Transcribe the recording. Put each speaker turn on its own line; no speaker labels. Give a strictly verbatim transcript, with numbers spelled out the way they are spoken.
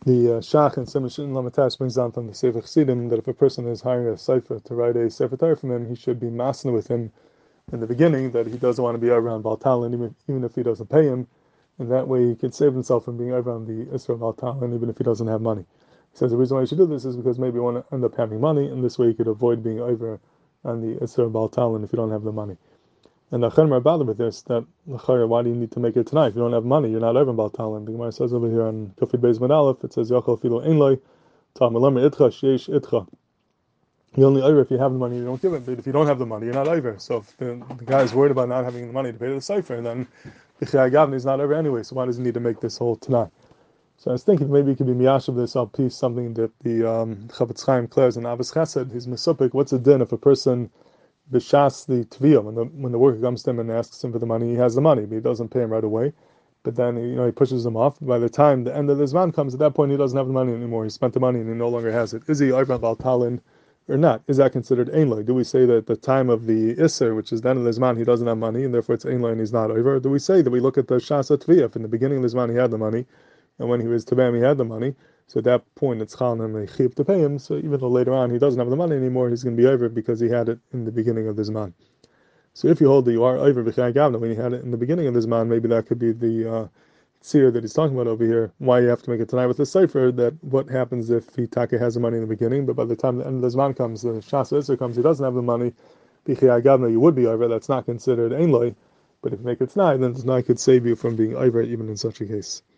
The uh, Shach and Simon Shin Lamatash brings down from the Sefer Chassidim that if a person is hiring a cipher to write a Sefer Torah from him, he should be masna with him in the beginning that he doesn't want to be over on Baal Talon, even, even if he doesn't pay him, and that way he can save himself from being over on the Isra Baal Talon, even if he doesn't have money. He says the reason why you should do this is because maybe you want to end up having money, and this way you could avoid being over on the Isra Baal Talon if you don't have the money. And the Chachamim are bothered with this, that why do you need to make it tonight? If you don't have money, you're not over Baal Talon. The Gemara says over here on Kufid Beis Mid Aleph, it says Yochel Filo Ein Loi, Tam Elamer Itcha Sheish Itcha. You're only over if you have the money, you don't give it. But if you don't have the money, you're not over. So if the, the guy is worried about not having the money to pay the cipher, then B'chai Gavni is not over anyway. So why does he need to make this whole tonight? So I was thinking maybe it could be miyashav this al piece, something that the um, Chavetz Chaim declares in Avos Chesed. He's mesupik. What's the din if a person b'shas the tviyah, when the when the worker comes to him and asks him for the money, he has the money, but he doesn't pay him right away. But then you know he pushes him off. By the time the end of this man comes, at that point he doesn't have the money anymore. He spent the money and he no longer has it. Is he over Baal Talon or not? Is that considered einloi? Do we say that at the time of the Isser, which is the end of this man, he doesn't have money and therefore it's einloi and he's not over? Or do we say that we look at the shasa tviyah? If in the beginning of this man he had the money, and when he was tabam he had the money, so at that point it's chal and they chiyuv to pay him. So even though later on he doesn't have the money anymore, he's going to be over because he had it in the beginning of this man. So if you hold that you are over b'chai gavna when you had it in the beginning of this man, maybe that could be the uh, tzir that he's talking about over here. Why you have to make it tonight with the cipher? That what happens if he taka has the money in the beginning, but by the time the end of this man comes, the shasa isser comes, he doesn't have the money. B'chai gavna you would be over. That's not considered einloi. But if you make it tonight, then tonight could save you from being over even in such a case.